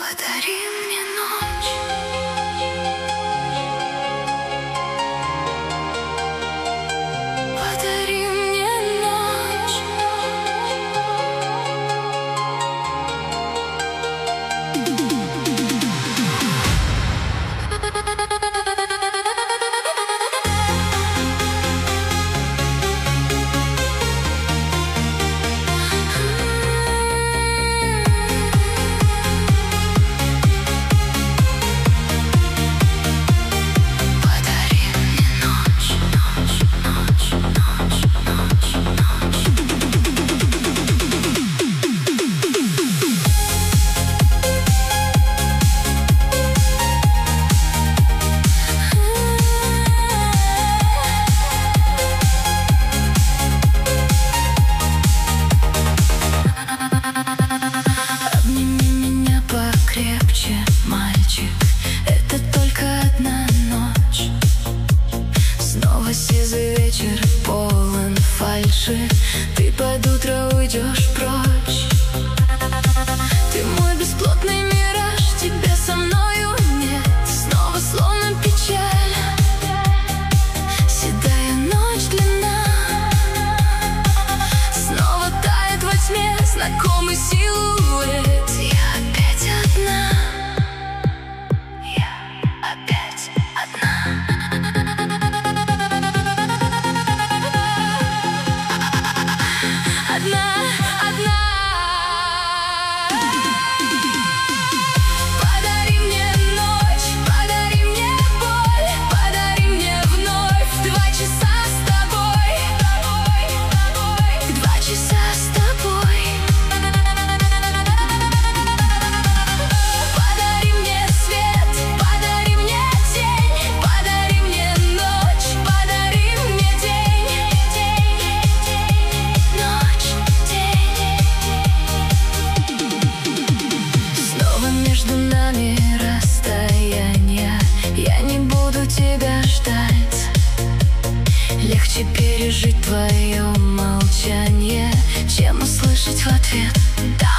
Подари мне ночь. Подари мне ночь. Мальчик, это только одна ночь. Снова сизый вечер, полон фальши. Ты под утро уйдешь прочь. Ты мой бесплотный мираж, тебя со мною нет. Снова словно печаль, седая ночь длина. Снова тает во тьме знакомый силуэт. Я опять одна. Подари мне ночь, подари мне боль, подари мне вновь 2 часа с тобой, 2 часа с тобой. Подари мне свет, подари мне тень, подари мне ночь, подари мне день, ночь, день. Снова между нами расстояние. Я не буду тебя ждать. Легче пережить твое молчание, чем услышать в ответ «да».